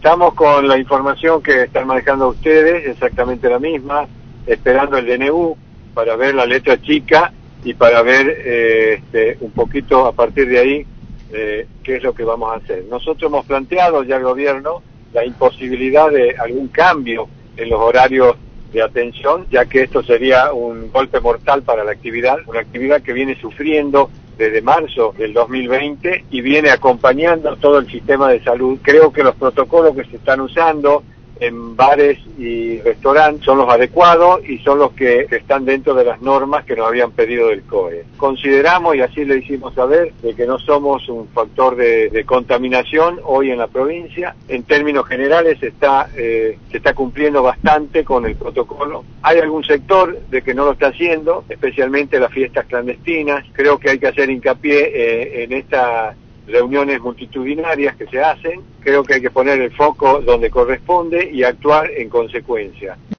Estamos con la información que están manejando ustedes, exactamente la misma, esperando el DNU para ver la letra chica y para ver un poquito a partir de ahí qué es lo que vamos a hacer. Nosotros hemos planteado ya al gobierno la imposibilidad de algún cambio en los horarios de atención, ya que esto sería un golpe mortal para la actividad, una actividad que viene sufriendo desde marzo del 2020 y viene acompañando todo el sistema de salud. Creo que los protocolos que se están usando en bares y restaurantes son los adecuados y son los que están dentro de las normas que nos habían pedido del COE. Consideramos, y así le hicimos saber, de que no somos un factor de contaminación hoy en la provincia. En términos generales se está cumpliendo bastante con el protocolo. Hay algún sector de que no lo está haciendo, especialmente las fiestas clandestinas. Creo que hay que hacer hincapié en estas reuniones multitudinarias que se hacen. Creo que hay que poner el foco donde corresponde y actuar en consecuencia.